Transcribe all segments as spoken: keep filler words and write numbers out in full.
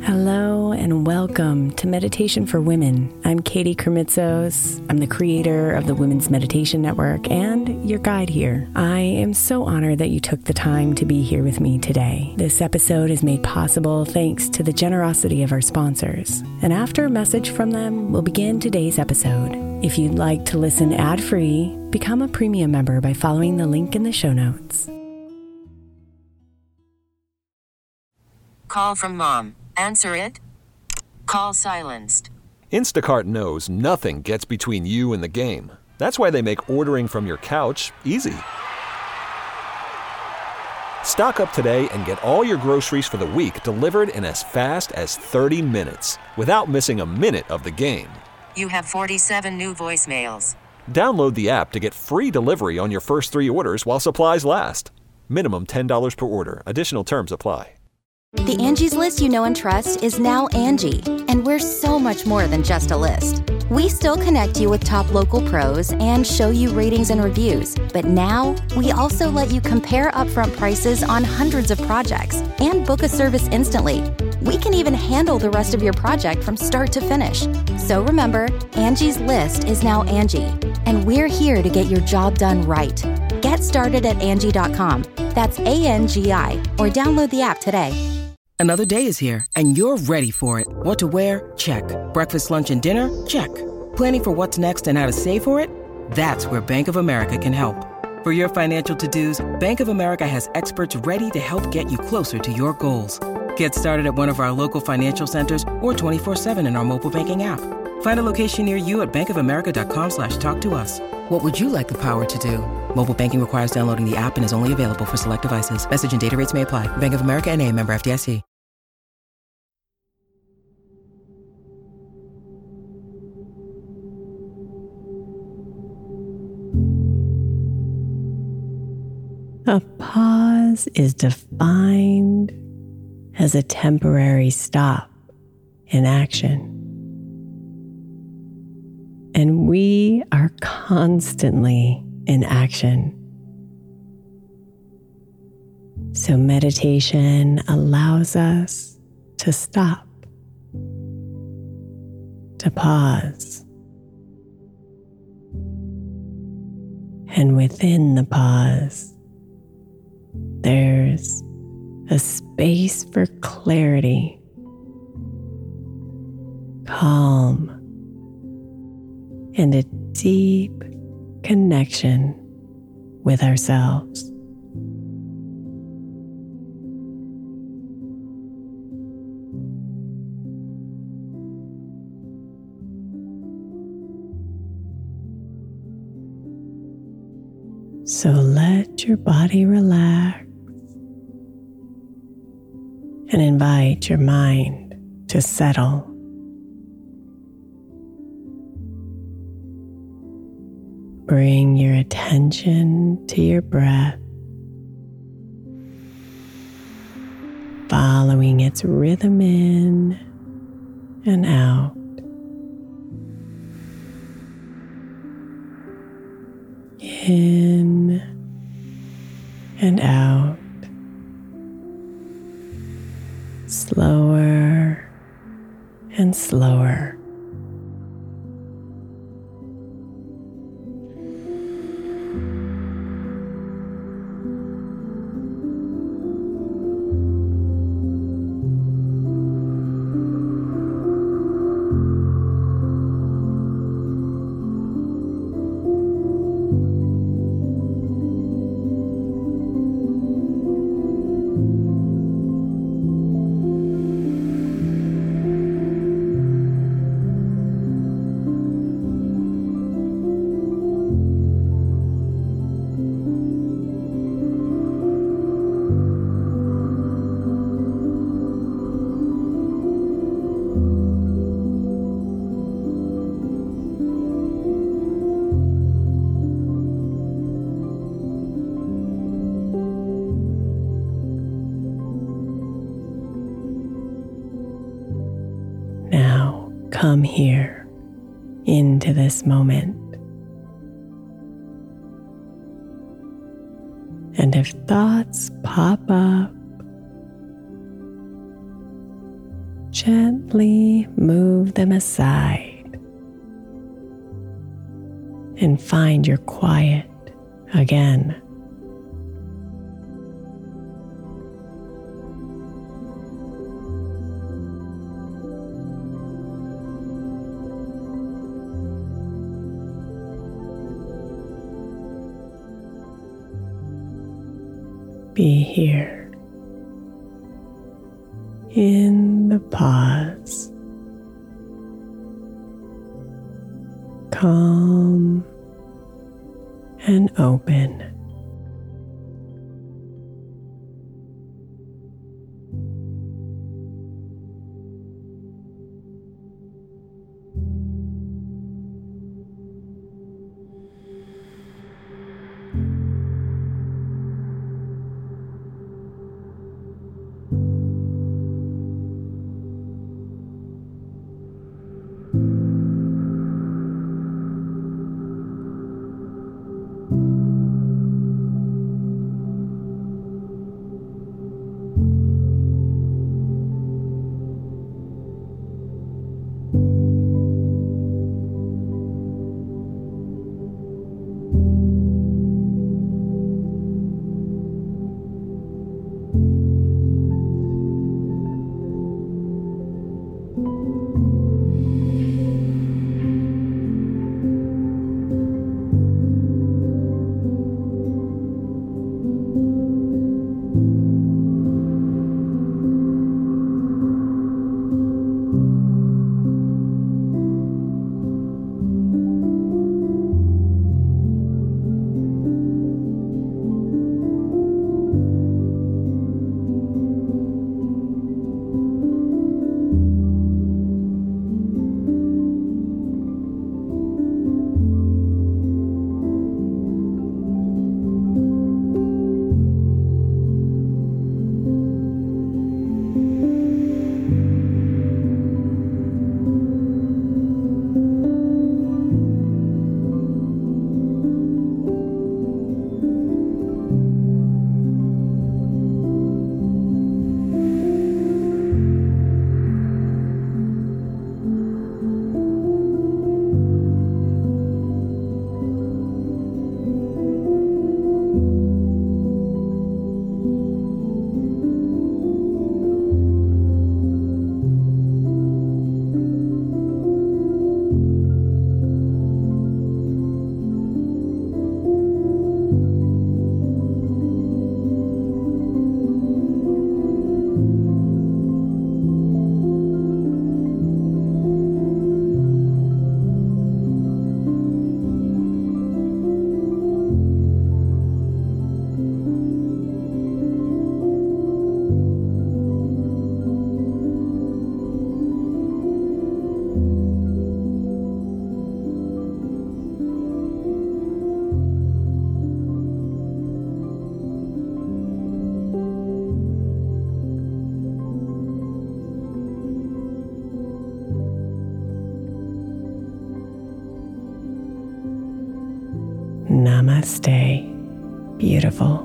Hello and welcome to Meditation for Women. I'm Katie Kremitzos. I'm the creator of the Women's Meditation Network and your guide here. I am so honored that you took the time to be here with me today. This episode is made possible thanks to the generosity of our sponsors. And after a message from them, we'll begin today's episode. If you'd like to listen ad-free, become a premium member by following the link in the show notes. Call from mom. Answer it. Call silenced. Instacart knows nothing gets between you and the game. That's why they make ordering from your couch easy. Stock up today and get all your groceries for the week delivered in as fast as thirty minutes without missing a minute of the game. You have forty-seven new voicemails. Download the app to get free delivery on your first three orders while supplies last. Minimum ten dollars per order. Additional terms apply. The Angie's List you know and trust is now Angie, and we're so much more than just a list. We still connect you with top local pros and show you ratings and reviews, but now we also let you compare upfront prices on hundreds of projects and book a service instantly. We can even handle the rest of your project from start to finish. So remember, Angie's List is now Angie, and we're here to get your job done right. Get started at Angie dot com. That's A N G I, or download the app today. Another day is here, and you're ready for it. What to wear? Check. Breakfast, lunch, and dinner? Check. Planning for what's next and how to save for it? That's where Bank of America can help. For your financial to-dos, Bank of America has experts ready to help get you closer to your goals. Get started at one of our local financial centers or twenty-four seven in our mobile banking app. Find a location near you at bankofamerica.com slash talk to us. What would you like the power to do? Mobile banking requires downloading the app and is only available for select devices. Message and data rates may apply. Bank of America N A, member F D I C. A pause is defined as a temporary stop in action. And we are constantly in action. So meditation allows us to stop, to pause. And within the pause, there's a space for clarity, calm, and a deep connection with ourselves. So let your body relax and invite your mind to settle. Bring your attention to your breath, following its rhythm in and out. In and out. Slower and slower. come here into this moment. And if thoughts pop up, Gently move them aside and find your quiet again. Be here in the pause, calm and open. Namaste, beautiful.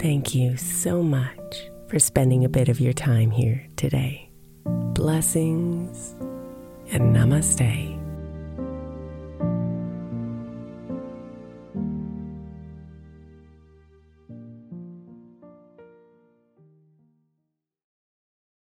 Thank you so much for spending a bit of your time here today. Blessings and namaste.